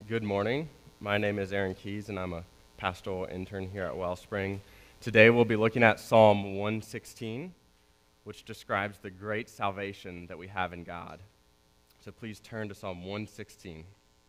Good morning. My name is Aaron Keys, and I'm a pastoral intern here at Wellspring. Today we'll be looking at Psalm 116, which describes the great salvation that we have in God. So please turn to Psalm 116.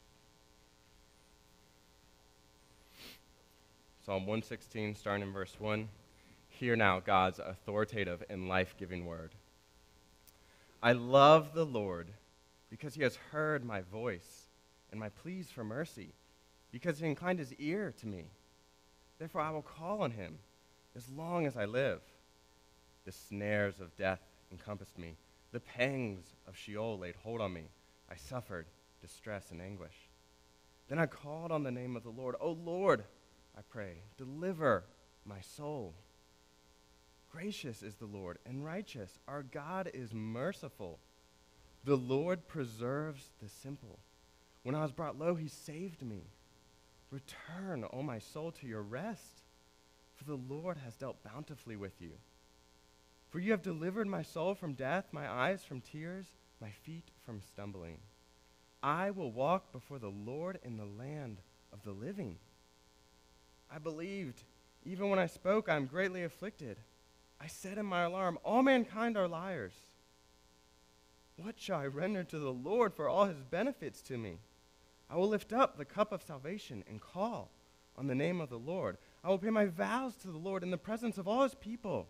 Psalm 116, starting in verse 1. Hear now God's authoritative and life-giving word. I love the Lord because he has heard my voice and my pleas for mercy, because he inclined his ear to me. Therefore I will call on him as long as I live. The snares of death encompassed me. The pangs of Sheol laid hold on me. I suffered distress and anguish. Then I called on the name of the Lord. O Lord, I pray, deliver my soul. Gracious is the Lord and righteous. Our God is merciful. The Lord preserves the simple. When I was brought low, he saved me. Return, O my soul, to your rest, for the Lord has dealt bountifully with you. For you have delivered my soul from death, my eyes from tears, my feet from stumbling. I will walk before the Lord in the land of the living. I believed, even when I spoke, I am greatly afflicted. I said in my alarm, all mankind are liars. What shall I render to the Lord for all his benefits to me? I will lift up the cup of salvation and call on the name of the Lord. I will pay my vows to the Lord in the presence of all his people.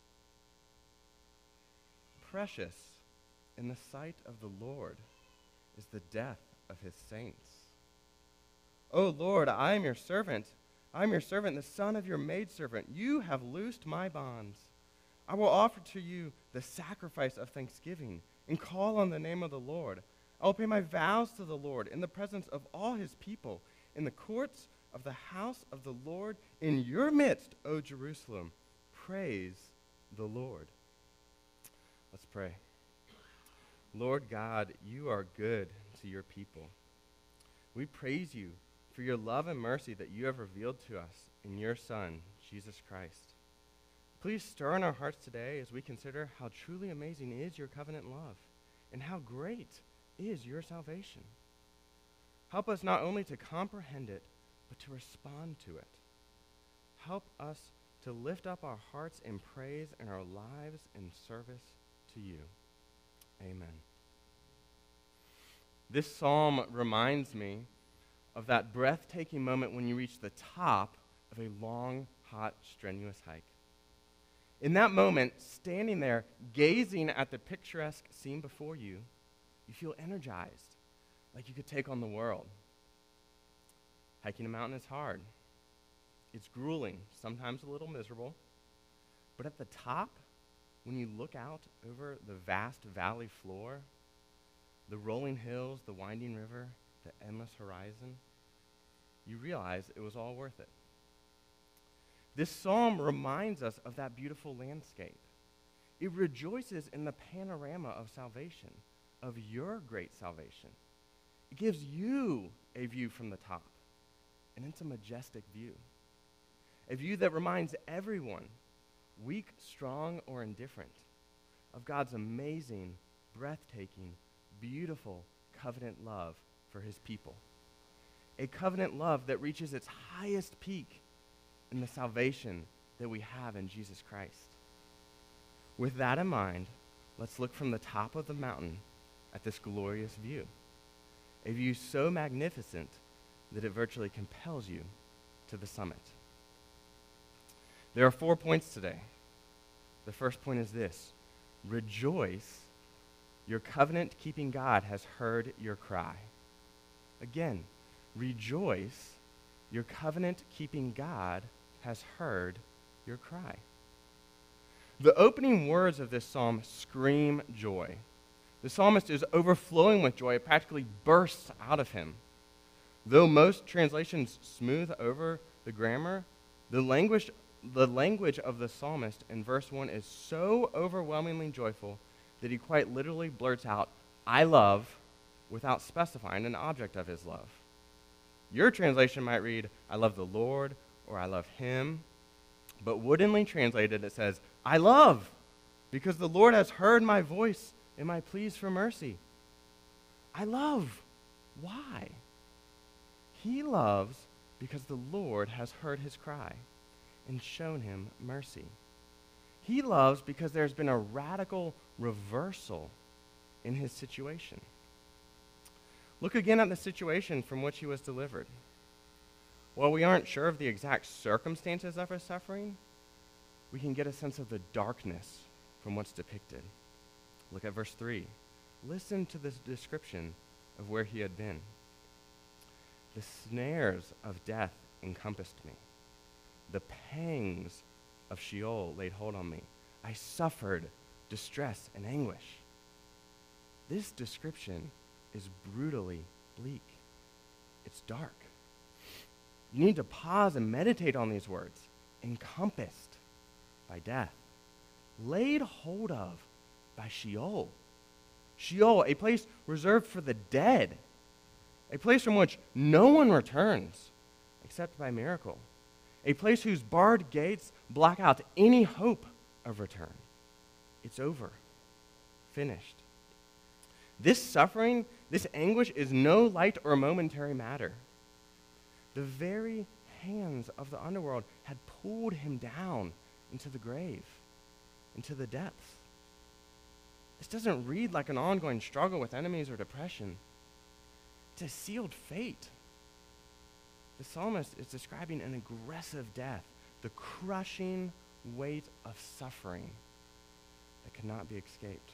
Precious in the sight of the Lord is the death of his saints. O Lord, I am your servant. I am your servant, the son of your maidservant. You have loosed my bonds. I will offer to you the sacrifice of thanksgiving and call on the name of the Lord. I will pay my vows to the Lord in the presence of all his people, in the courts of the house of the Lord, in your midst, O Jerusalem. Praise the Lord. Let's pray. Lord God, you are good to your people. We praise you for your love and mercy that you have revealed to us in your Son, Jesus Christ. Please stir in our hearts today as we consider how truly amazing is your covenant love and how great is your salvation. Help us not only to comprehend it, but to respond to it. Help us to lift up our hearts in praise and our lives in service to you. Amen. This psalm reminds me of that breathtaking moment when you reach the top of a long, hot, strenuous hike. In that moment, standing there, gazing at the picturesque scene before you, you feel energized, like you could take on the world. Hiking a mountain is hard. It's grueling, sometimes a little miserable. But at the top, when you look out over the vast valley floor, the rolling hills, the winding river, the endless horizon, you realize it was all worth it. This psalm reminds us of that beautiful landscape. It rejoices in the panorama of salvation, of your great salvation. It gives you a view from the top, and it's a majestic view. A view that reminds everyone, weak, strong, or indifferent, of God's amazing, breathtaking, beautiful covenant love for his people. A covenant love that reaches its highest peak in the salvation that we have in Jesus Christ. With that in mind, let's look from the top of the mountain at this glorious view. A view so magnificent that it virtually compels you to the summit. There are 4 points today. The first point is this: rejoice, your covenant-keeping God has heard your cry. Again, rejoice, your covenant-keeping God has heard your cry. The opening words of this psalm scream joy. The psalmist is overflowing with joy. It practically bursts out of him. Though most translations smooth over the grammar, the language of the psalmist in verse 1 is so overwhelmingly joyful that he quite literally blurts out, I love, without specifying an object of his love. Your translation might read, I love the Lord, or I love him. But woodenly translated, it says, I love, because the Lord has heard my voice and my pleas for mercy. I love. Why? He loves because the Lord has heard his cry and shown him mercy. He loves because there's been a radical reversal in his situation. Look again at the situation from which he was delivered. While we aren't sure of the exact circumstances of his suffering, we can get a sense of the darkness from what's depicted. Look at verse 3. Listen to this description of where he had been. The snares of death encompassed me. The pangs of Sheol laid hold on me. I suffered distress and anguish. This description is brutally bleak. It's dark. You need to pause and meditate on these words. Encompassed by death. Laid hold of by Sheol. Sheol, a place reserved for the dead. A place from which no one returns except by miracle. A place whose barred gates block out any hope of return. It's over. Finished. This suffering, this anguish is no light or momentary matter. The very hands of the underworld had pulled him down into the grave, into the depths. This doesn't read like an ongoing struggle with enemies or depression. It's a sealed fate. The psalmist is describing an aggressive death, the crushing weight of suffering that cannot be escaped.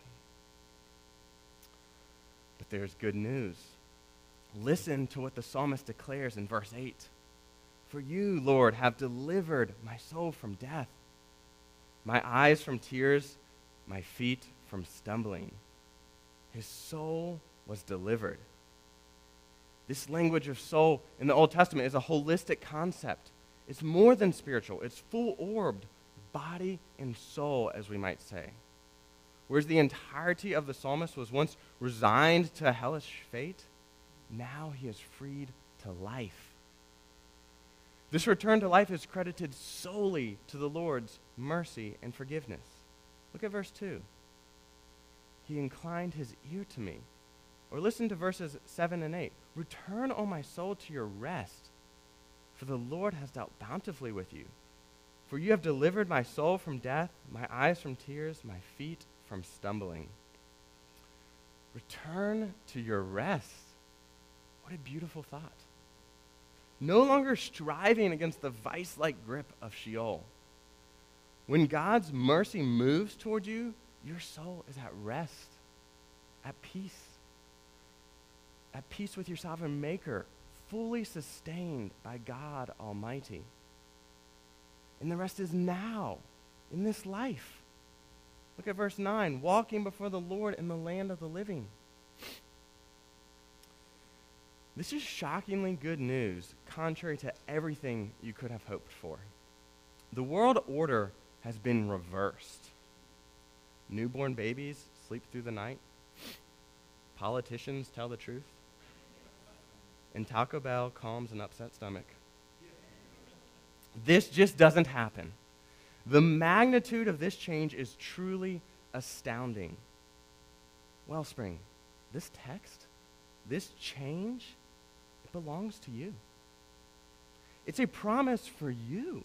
But there's good news. Listen to what the psalmist declares in verse 8. For you, Lord, have delivered my soul from death, my eyes from tears, my feet from stumbling. His soul was delivered. This language of soul in the Old Testament is a holistic concept. It's more than spiritual. It's full-orbed, body and soul, as we might say. Whereas the entirety of the psalmist was once resigned to a hellish fate, now he is freed to life. This return to life is credited solely to the Lord's mercy and forgiveness. Look at verse 2. He inclined his ear to me. Or listen to verses 7 and 8. Return, O my soul, to your rest, for the Lord has dealt bountifully with you. For you have delivered my soul from death, my eyes from tears, my feet from stumbling. Return to your rest. What a beautiful thought. No longer striving against the vice-like grip of Sheol. When God's mercy moves toward you, your soul is at rest, at peace with your sovereign maker, fully sustained by God Almighty. And the rest is now, in this life. Look at verse 9, walking before the Lord in the land of the living. This is shockingly good news, contrary to everything you could have hoped for. The world order has been reversed. Newborn babies sleep through the night. Politicians tell the truth. And Taco Bell calms an upset stomach. This just doesn't happen. The magnitude of this change is truly astounding. Wellspring, this text, this change, it belongs to you. It's a promise for you.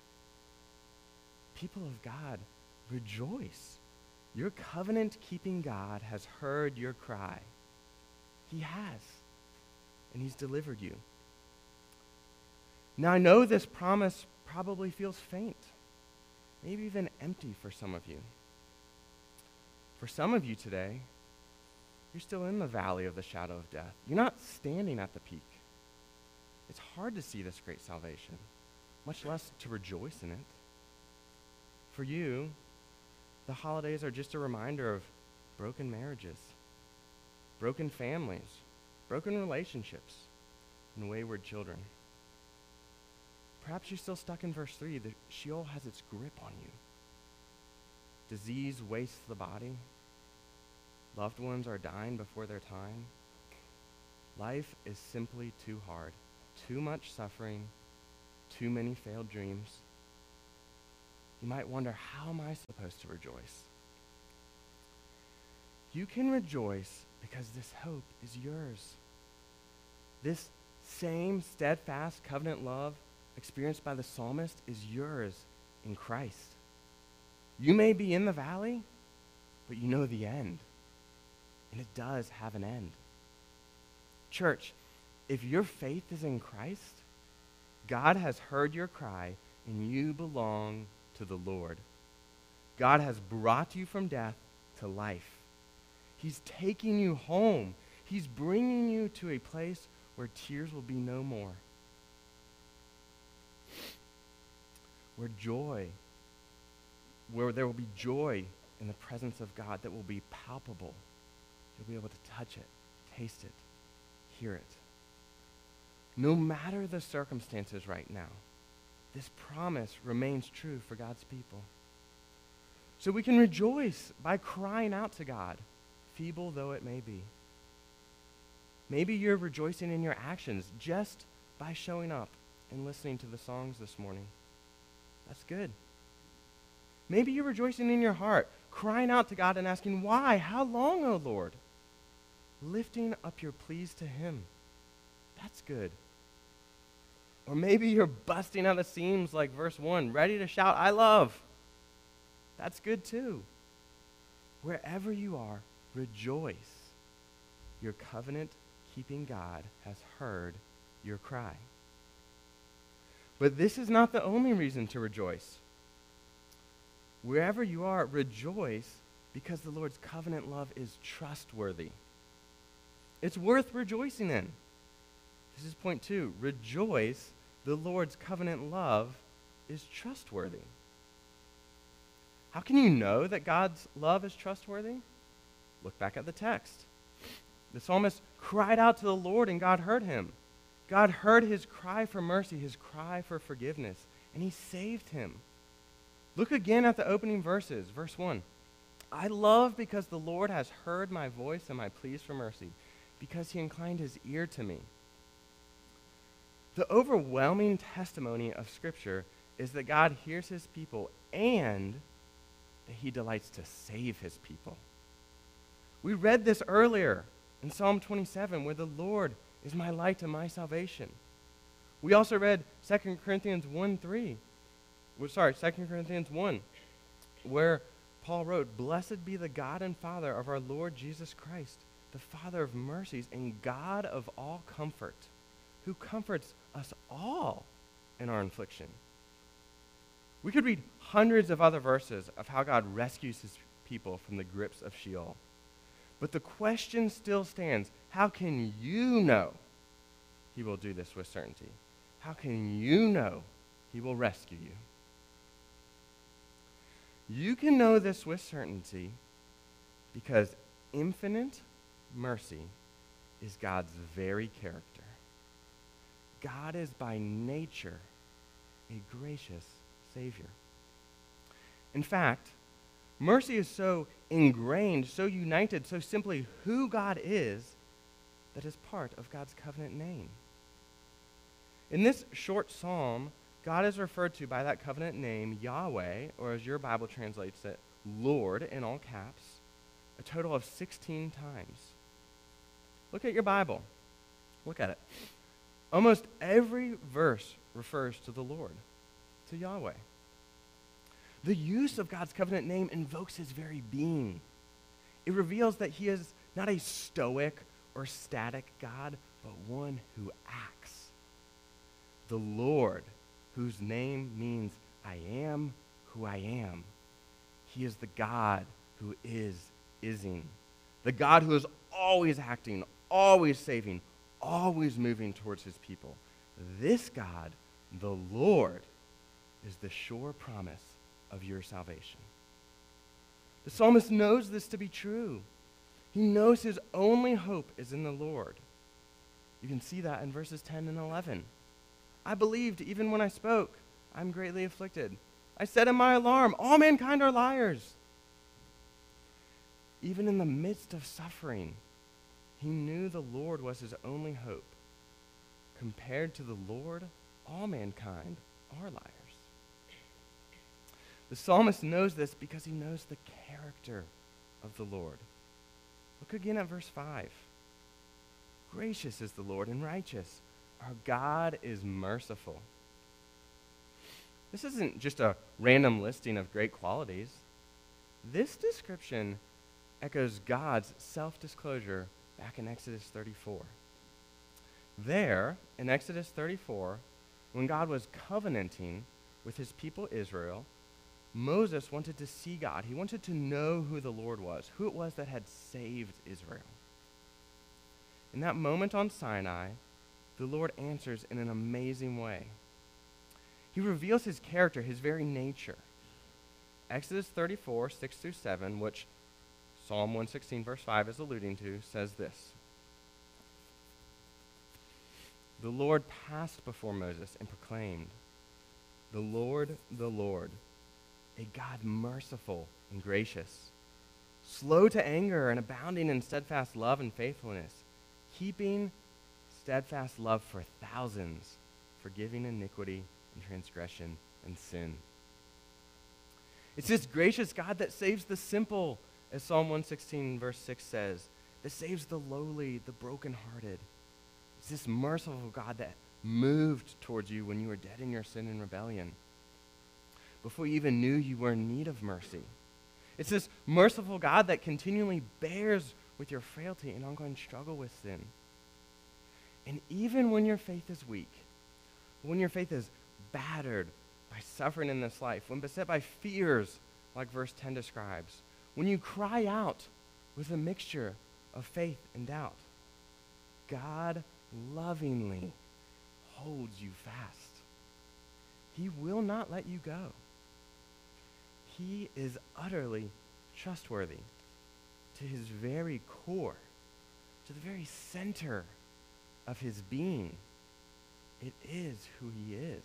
People of God, rejoice. Your covenant-keeping God has heard your cry. He has, and he's delivered you. Now, I know this promise probably feels faint, maybe even empty for some of you. For some of you today, you're still in the valley of the shadow of death. You're not standing at the peak. It's hard to see this great salvation, much less to rejoice in it. For you, the holidays are just a reminder of broken marriages, broken families, broken relationships, and wayward children. Perhaps you're still stuck in verse 3. The Sheol has its grip on you. Disease wastes the body. Loved ones are dying before their time. Life is simply too hard. Too much suffering. Too many failed dreams. You might wonder, how am I supposed to rejoice? You can rejoice because this hope is yours. This same steadfast covenant love experienced by the psalmist is yours in Christ. You may be in the valley, but you know the end. And it does have an end. Church, if your faith is in Christ, God has heard your cry, and you belong to the Lord. God has brought you from death to life. He's taking you home. He's bringing you to a place where tears will be no more. Where there will be joy in the presence of God that will be palpable. You'll be able to touch it, taste it, hear it. No matter the circumstances right now, this promise remains true for God's people. So we can rejoice by crying out to God, feeble though it may be. Maybe you're rejoicing in your actions just by showing up and listening to the songs this morning. That's good. Maybe you're rejoicing in your heart, crying out to God and asking, why? How long, O Lord? Lifting up your pleas to him. That's good. Or maybe you're busting out the seams like verse 1, ready to shout, I love. That's good too. Wherever you are, rejoice. Your covenant-keeping God has heard your cry. But this is not the only reason to rejoice. Wherever you are, rejoice because the Lord's covenant love is trustworthy. It's worth rejoicing in. This is point 2. Rejoice, the Lord's covenant love is trustworthy. How can you know that God's love is trustworthy? Look back at the text. The psalmist cried out to the Lord and God heard him. God heard his cry for mercy, his cry for forgiveness, and he saved him. Look again at the opening verses. Verse 1. I love because the Lord has heard my voice and my pleas for mercy, because he inclined his ear to me. The overwhelming testimony of Scripture is that God hears his people and that he delights to save his people. We read this earlier in Psalm 27, where the Lord is my light and my salvation. We also read 2 Corinthians 1, where Paul wrote, Blessed be the God and Father of our Lord Jesus Christ, the Father of mercies and God of all comfort, who comforts us all in our affliction. We could read hundreds of other verses of how God rescues his people from the grips of Sheol. But the question still stands, how can you know he will do this with certainty? How can you know he will rescue you? You can know this with certainty because infinite mercy is God's very character. God is by nature a gracious Savior. In fact, mercy is so ingrained, so united, so simply who God is, that is part of God's covenant name. In this short psalm, God is referred to by that covenant name, Yahweh, or as your Bible translates it, Lord, in all caps, a total of 16 times. Look at your Bible. Look at it. Almost every verse refers to the Lord, to Yahweh. The use of God's covenant name invokes his very being. It reveals that he is not a stoic or static God, but one who acts. The Lord, whose name means I am who I am. He is the God who ising. The God who is always acting, always saving, always moving towards his people. This God, the Lord, is the sure promise of your salvation. The psalmist knows this to be true. He knows his only hope is in the Lord. You can see that in verses 10 and 11. I believed even when I spoke. I'm greatly afflicted. I said in my alarm, all mankind are liars. Even in the midst of suffering, he knew the Lord was his only hope. Compared to the Lord, all mankind are liars. The psalmist knows this because he knows the character of the Lord. Look again at verse 5. Gracious is the Lord and righteous, Our God is merciful. This isn't just a random listing of great qualities. This description echoes God's self-disclosure back in Exodus 34. There, in Exodus 34, when God was covenanting with his people Israel, Moses wanted to see God. He wanted to know who the Lord was, who it was that had saved Israel. In that moment on Sinai, the Lord answers in an amazing way. He reveals his character, his very nature. Exodus 34, 6 through 7, which Psalm 116, verse 5 is alluding to, says this. The Lord passed before Moses and proclaimed, the Lord, a God merciful and gracious, slow to anger and abounding in steadfast love and faithfulness, keeping steadfast love for thousands, forgiving iniquity and transgression and sin. It's this gracious God that saves the simple, as Psalm 116, verse 6 says, that saves the lowly, the brokenhearted. It's this merciful God that moved towards you when you were dead in your sin and rebellion, before you even knew you were in need of mercy. It's this merciful God that continually bears with your frailty and ongoing struggle with sin. And even when your faith is weak, when your faith is battered by suffering in this life, when beset by fears, like verse 10 describes, when you cry out with a mixture of faith and doubt, God lovingly holds you fast. He will not let you go. He is utterly trustworthy to his very core, to the very center of his being. It is who he is.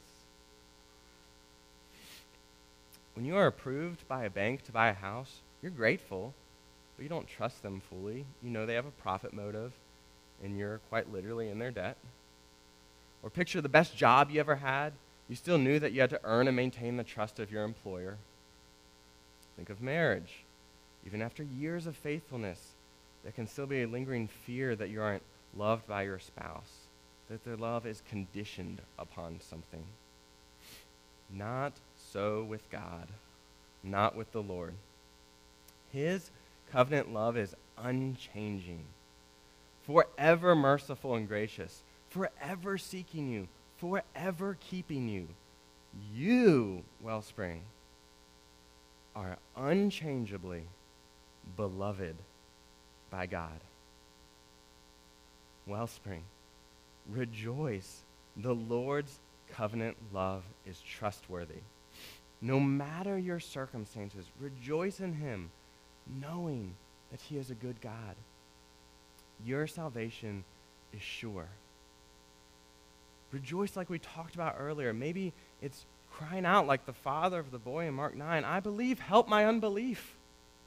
When you are approved by a bank to buy a house, you're grateful, but you don't trust them fully. You know they have a profit motive, and you're quite literally in their debt. Or picture the best job you ever had. You still knew that you had to earn and maintain the trust of your employer. Think of marriage. Even after years of faithfulness, there can still be a lingering fear that you aren't loved by your spouse, that their love is conditioned upon something. Not so with God, not with the Lord. His covenant love is unchanging, forever merciful and gracious, forever seeking you, forever keeping you. You, Wellspring, are unchangeably beloved by God. Wellspring, rejoice. The Lord's covenant love is trustworthy. No matter your circumstances, rejoice in him, knowing that he is a good God. Your salvation is sure. Rejoice like we talked about earlier. Maybe it's crying out like the father of the boy in Mark 9, I believe, help my unbelief.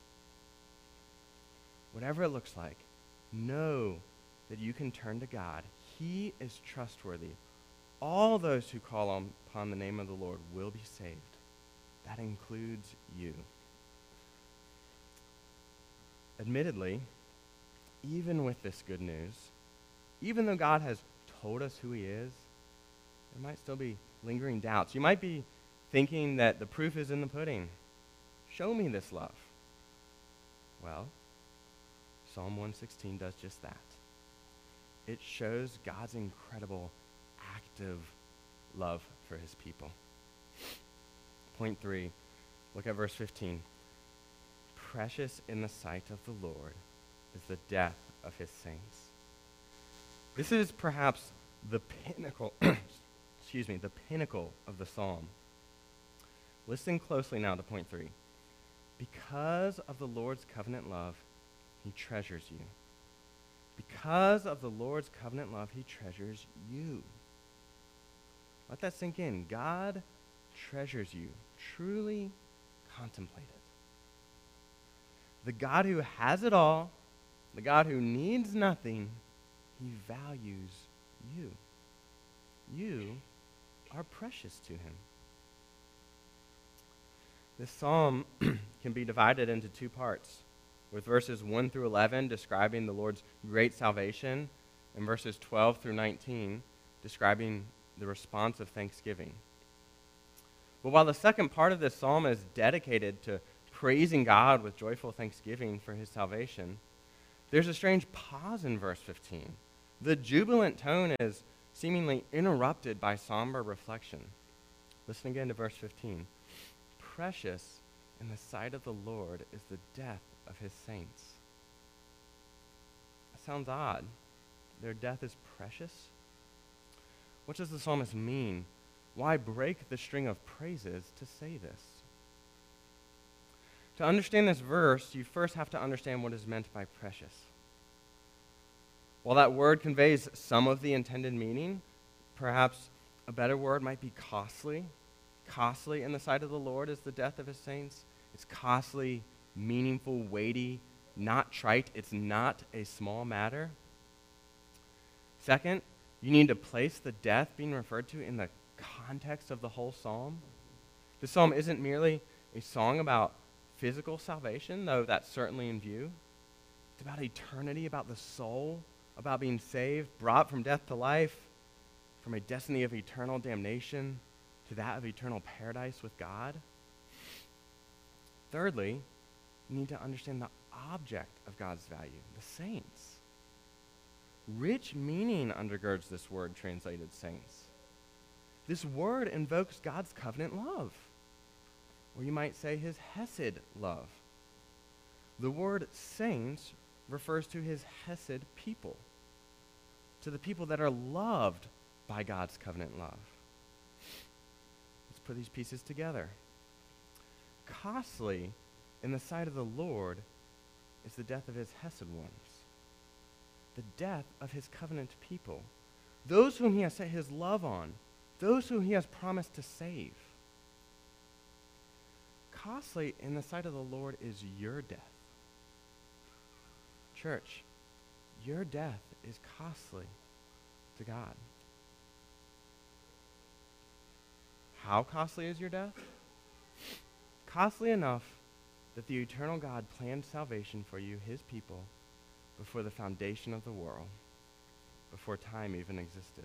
Whatever it looks like, know that you can turn to God. He is trustworthy. All those who call upon the name of the Lord will be saved. That includes you. Admittedly, even with this good news, even though God has told us who he is, there might still be lingering doubts. You might be thinking that the proof is in the pudding. Show me this love. Well, Psalm 116 does just that. It shows God's incredible active love for his people. Point 3, look at verse 15. Precious in the sight of the Lord is the death of his saints. This is perhaps the pinnacle, the pinnacle of the psalm. Listen closely now to point 3. Because of the Lord's covenant love, he treasures you. Because of the Lord's covenant love, he treasures you. Let that sink in. God treasures you. Truly contemplate it. The God who has it all, the God who needs nothing, he values you. You are precious to him. This psalm can be divided into two parts, with verses 1 through 11 describing the Lord's great salvation, and verses 12 through 19 describing the response of thanksgiving. But while the second part of this psalm is dedicated to praising God with joyful thanksgiving for his salvation, there's a strange pause in verse 15. The jubilant tone is seemingly interrupted by somber reflection. Listen again to verse 15. Precious in the sight of the Lord is the death of his saints. That sounds odd. Their death is precious? What does the psalmist mean? Why break the string of praises to say this? To understand this verse, you first have to understand what is meant by precious. While that word conveys some of the intended meaning, perhaps a better word might be costly. Costly in the sight of the Lord is the death of his saints. It's costly, meaningful, weighty, not trite. It's not a small matter. Second, you need to place the death being referred to in the context of the whole psalm. The psalm isn't merely a song about physical salvation, though that's certainly in view. It's about eternity, about the soul, about being saved, brought from death to life, from a destiny of eternal damnation to that of eternal paradise with God. Thirdly, you need to understand the object of God's value, the saints. Rich meaning undergirds this word translated saints. This word invokes God's covenant love, or you might say his hesed love. The word saints refers to his hesed people, to the people that are loved by God's covenant love. Let's put these pieces together. Costly in the sight of the Lord is the death of his hesed ones, the death of his covenant people, those whom he has set his love on, those whom he has promised to save. Costly in the sight of the Lord is your death. Church, your death is costly to God. How costly is your death? Costly enough that the eternal God planned salvation for you, his people, before the foundation of the world, before time even existed.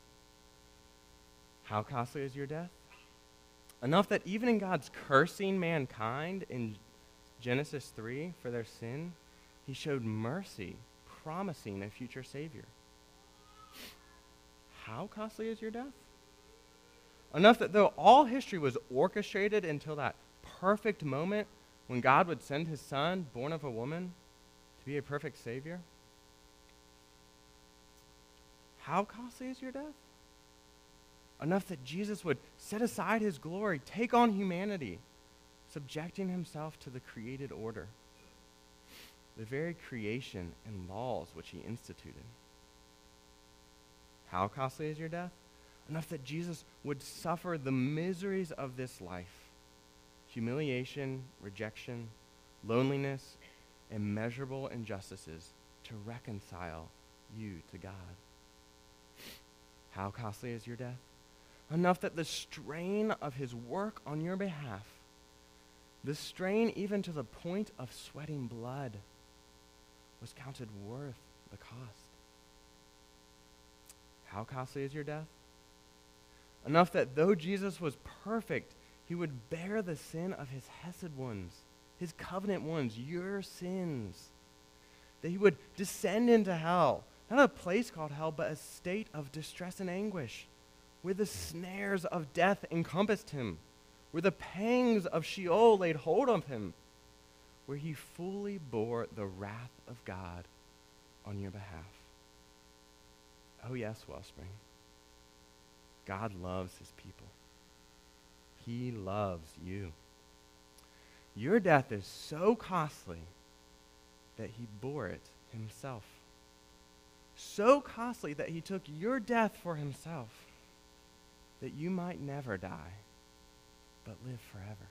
How costly is your death? Enough that even in God's cursing mankind in Genesis 3 for their sin, he showed mercy, promising a future Savior. How costly is your death? Enough that though all history was orchestrated until that perfect moment when God would send his son, born of a woman, to be a perfect Savior. How costly is your death? Enough that Jesus would set aside his glory, take on humanity, subjecting himself to the created order, the very creation and laws which he instituted. How costly is your death? Enough that Jesus would suffer the miseries of this life, humiliation, rejection, loneliness, immeasurable injustices to reconcile you to God. How costly is your death? Enough that the strain of his work on your behalf, the strain even to the point of sweating blood, was counted worth the cost. How costly is your death? Enough that though Jesus was perfect, he would bear the sin of his hesed ones, his covenant ones, your sins. That he would descend into hell, not a place called hell, but a state of distress and anguish, where the snares of death encompassed him, where the pangs of Sheol laid hold of him, where he fully bore the wrath of God on your behalf. Oh yes, Wellspring. God loves his people. He loves you. Your death is so costly that he bore it himself. So costly that he took your death for himself, that you might never die, but live forever.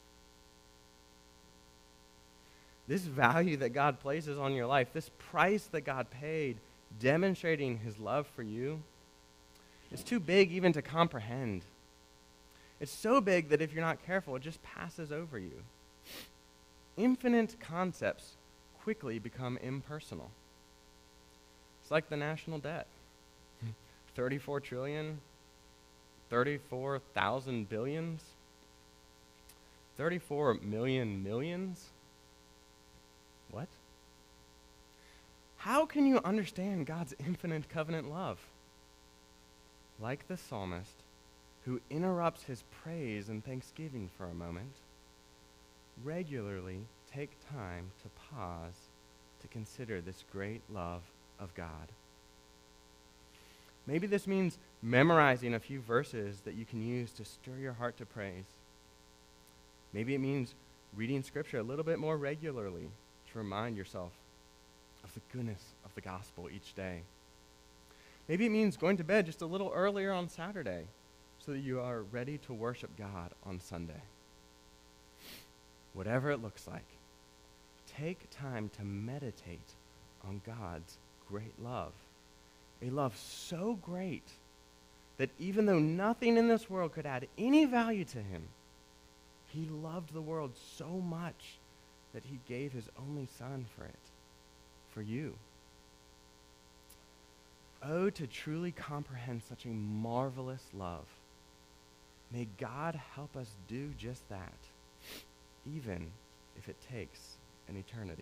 This value that God places on your life, this price that God paid, demonstrating his love for you, it's too big even to comprehend. It's so big that if you're not careful, it just passes over you. Infinite concepts quickly become impersonal. It's like the national debt. 34 trillion? 34,000 billions? 34 million millions? What? How can you understand God's infinite covenant love? Like the psalmist, who interrupts his praise and thanksgiving for a moment, regularly take time to pause to consider this great love of God. Maybe this means memorizing a few verses that you can use to stir your heart to praise. Maybe it means reading Scripture a little bit more regularly to remind yourself of the goodness of the gospel each day. Maybe it means going to bed just a little earlier on Saturday so that you are ready to worship God on Sunday. Whatever it looks like, take time to meditate on God's great love. A love so great that even though nothing in this world could add any value to him, he loved the world so much that he gave his only son for it, for you. Oh, to truly comprehend such a marvelous love. May God help us do just that, even if it takes an eternity.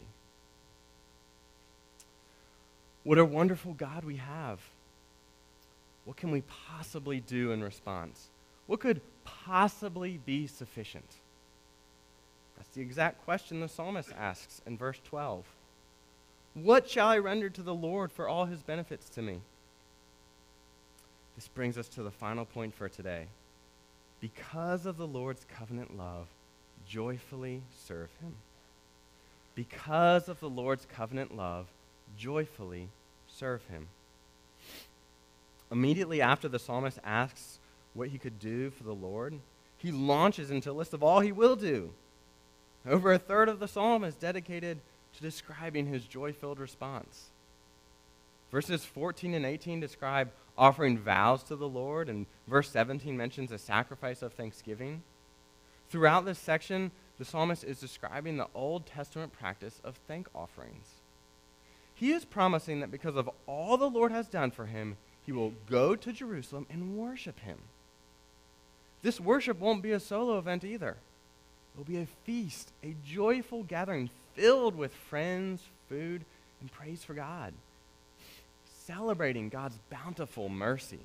What a wonderful God we have. What can we possibly do in response? What could possibly be sufficient? That's the exact question the psalmist asks in verse 12. What shall I render to the Lord for all his benefits to me? This brings us to the final point for today. Because of the Lord's covenant love, joyfully serve him. Because of the Lord's covenant love, joyfully serve him. Immediately after the psalmist asks what he could do for the Lord, he launches into a list of all he will do. Over a third of the psalm is dedicated to describing his joy-filled response. Verses 14 and 18 describe offering vows to the Lord, and verse 17 mentions a sacrifice of thanksgiving. Throughout this section, the psalmist is describing the Old Testament practice of thank offerings. He is promising that because of all the Lord has done for him, he will go to Jerusalem and worship him. This worship won't be a solo event either. It will be a feast, a joyful gathering filled with friends, food, and praise for God, celebrating God's bountiful mercy.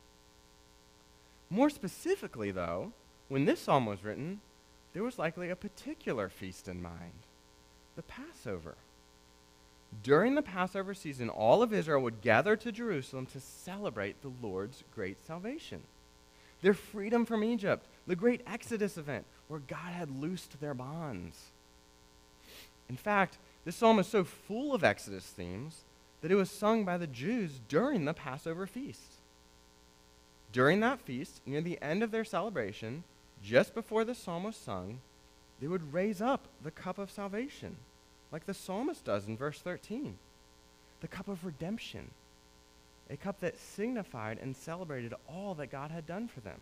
More specifically, though, when this psalm was written, there was likely a particular feast in mind, the Passover. During the Passover season, all of Israel would gather to Jerusalem to celebrate the Lord's great salvation, their freedom from Egypt, the great Exodus event where God had loosed their bonds. In fact, this psalm is so full of Exodus themes that it was sung by the Jews during the Passover feast. During that feast, near the end of their celebration, just before the psalm was sung, they would raise up the cup of salvation, like the psalmist does in verse 13, the cup of redemption, a cup that signified and celebrated all that God had done for them.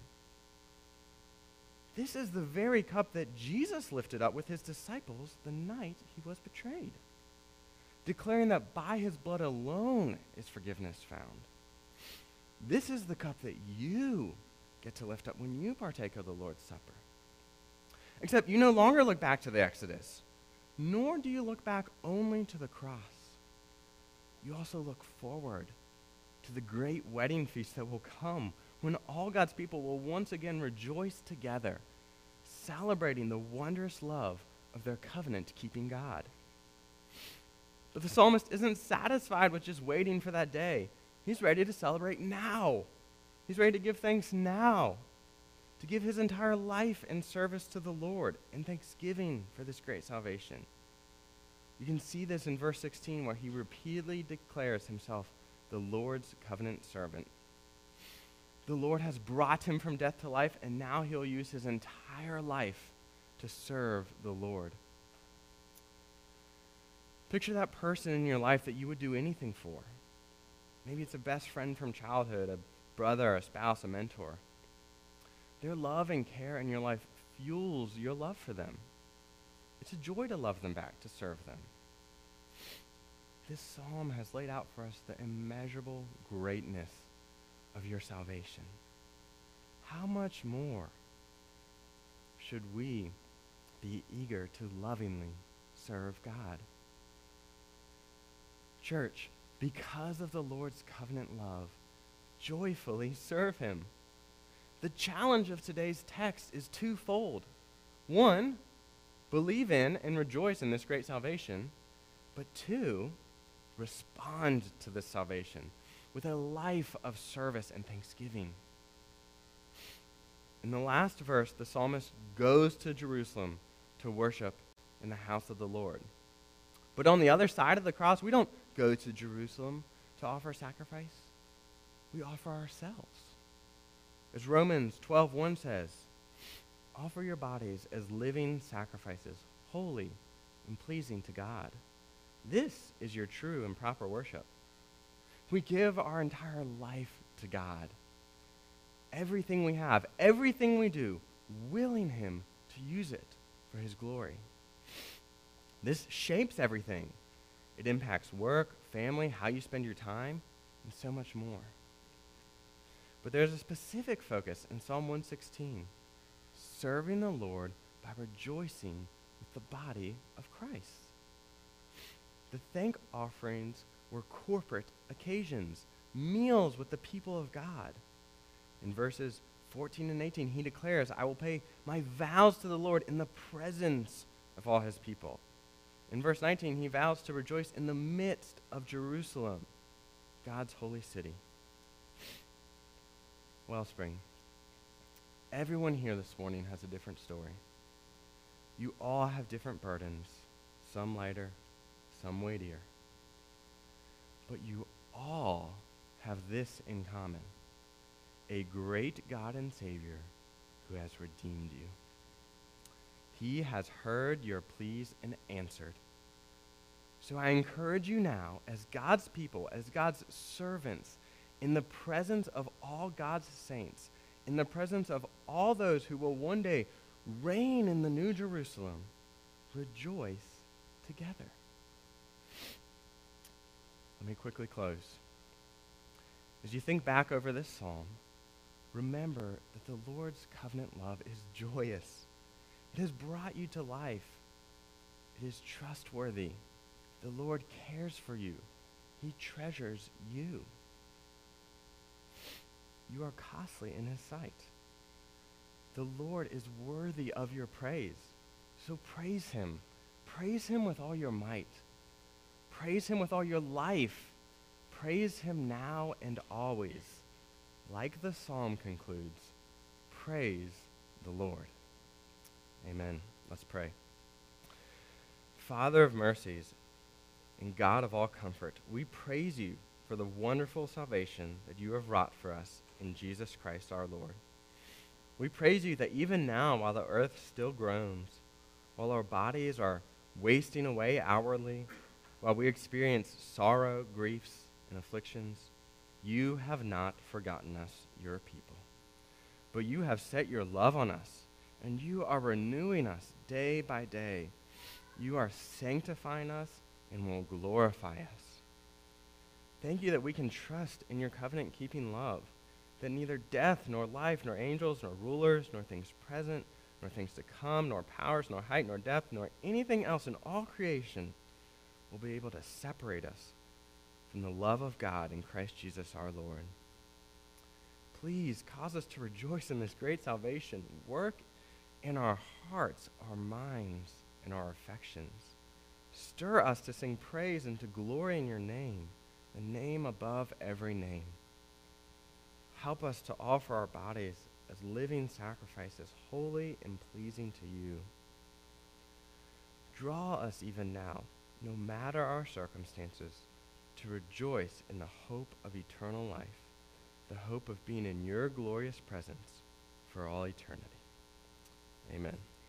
This is the very cup that Jesus lifted up with his disciples the night he was betrayed, declaring that by his blood alone is forgiveness found. This is the cup that you get to lift up when you partake of the Lord's Supper. Except you no longer look back to the Exodus, nor do you look back only to the cross. You also look forward to the great wedding feast that will come when all God's people will once again rejoice together, celebrating the wondrous love of their covenant-keeping God. But the psalmist isn't satisfied with just waiting for that day. He's ready to celebrate now. He's ready to give thanks now, to give his entire life in service to the Lord in thanksgiving for this great salvation. You can see this in verse 16 where he repeatedly declares himself the Lord's covenant servant. The Lord has brought him from death to life, and now he'll use his entire life to serve the Lord. Picture that person in your life that you would do anything for. Maybe it's a best friend from childhood, a brother, a spouse, a mentor. Their love and care in your life fuels your love for them. It's a joy to love them back, to serve them. This psalm has laid out for us the immeasurable greatness of your salvation, how much more should we be eager to lovingly serve God? Church, because of the Lord's covenant love, joyfully serve him. The challenge of today's text is twofold. One, believe in and rejoice in this great salvation. But two, respond to this salvation with a life of service and thanksgiving. In the last verse, the psalmist goes to Jerusalem to worship in the house of the Lord. But on the other side of the cross, we don't go to Jerusalem to offer sacrifice. We offer ourselves. As Romans 12:1 says, offer your bodies as living sacrifices, holy and pleasing to God. This is your true and proper worship. We give our entire life to God. Everything we have, everything we do, willing him to use it for his glory. This shapes everything. It impacts work, family, how you spend your time, and so much more. But there's a specific focus in Psalm 116, serving the Lord by rejoicing with the body of Christ. The thank offerings were corporate occasions, meals with the people of God. In verses 14 and 18, he declares, I will pay my vows to the Lord in the presence of all his people. In verse 19, he vows to rejoice in the midst of Jerusalem, God's holy city. Wellspring, everyone here this morning has a different story. You all have different burdens, some lighter, some weightier. But you all have this in common: a great God and Savior who has redeemed you. He has heard your pleas and answered. So I encourage you now, as God's people, as God's servants, in the presence of all God's saints, in the presence of all those who will one day reign in the New Jerusalem, rejoice together. Let me quickly close. As you think back over this psalm, remember that the Lord's covenant love is joyous. It has brought you to life. It is trustworthy. The Lord cares for you. He treasures you. You are costly in his sight. The Lord is worthy of your praise. So praise him. Praise him with all your might. Praise him with all your life. Praise him now and always. Like the psalm concludes, praise the Lord. Amen. Let's pray. Father of mercies and God of all comfort, we praise you for the wonderful salvation that you have wrought for us in Jesus Christ our Lord. We praise you that even now, while the earth still groans, while our bodies are wasting away outwardly, while we experience sorrow, griefs, and afflictions, you have not forgotten us, your people. But you have set your love on us, and you are renewing us day by day. You are sanctifying us and will glorify us. Thank you that we can trust in your covenant-keeping love, that neither death, nor life, nor angels, nor rulers, nor things present, nor things to come, nor powers, nor height, nor depth, nor anything else in all creation will be able to separate us from the love of God in Christ Jesus our Lord. Please cause us to rejoice in this great salvation. Work in our hearts, our minds, and our affections. Stir us to sing praise and to glory in your name, the name above every name. Help us to offer our bodies as living sacrifices, holy and pleasing to you. Draw us even now, no matter our circumstances, to rejoice in the hope of eternal life, the hope of being in your glorious presence for all eternity. Amen.